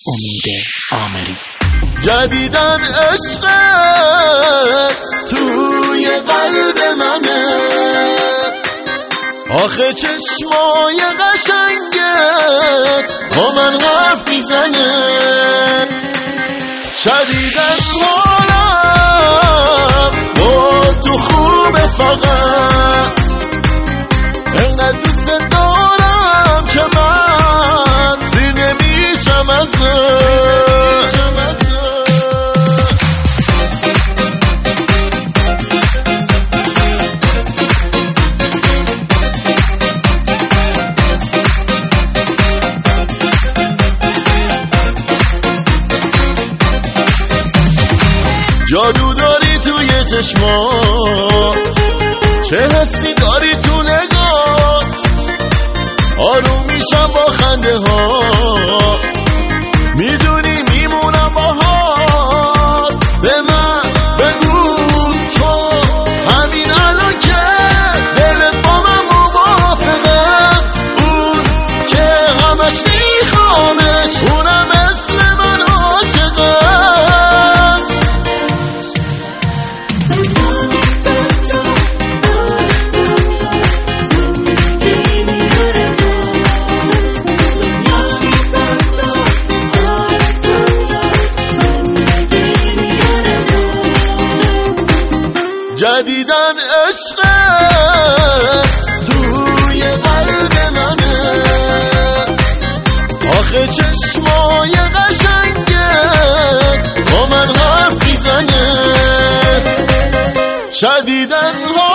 امید آمری. جدیدن عشقت توی قلب منه، آخه چشمای قشنگت با من حرف میزنه. شدیدن حالم با تو خوبه، فقط انقدر دوست دارم که من سینه میشم ازت. جادو داری توی چشمات، چه حسی داری تو نگات، آروم میشم با خنده هات، میدونی میمونم باهات. به من بگو تو همین الان که دلت با من موافقه، اون که همش میخوامش، اونم اسم من عاشقه. جدیدن عشقت توی قلب منه، آخه چشمای قشنگت با من حرف میزنه. شدیدن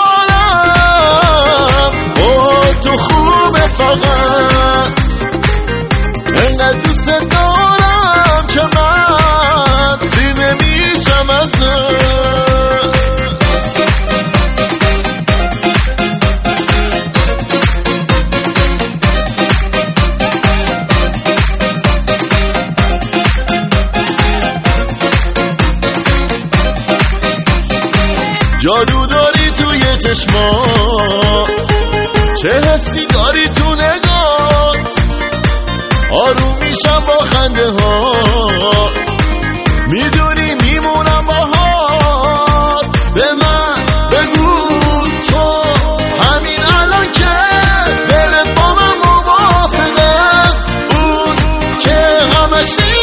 حالم با تو خوبه، فقط انقدر دوست دارم که من سینه میشم ازت. جادو داری توی چشمات، چه حسی داری تو نگات، آروم میشم با خنده هات، میدونی میمونم باهات. به من بگو تو همین الان که دلت با من موافقه، اون که همش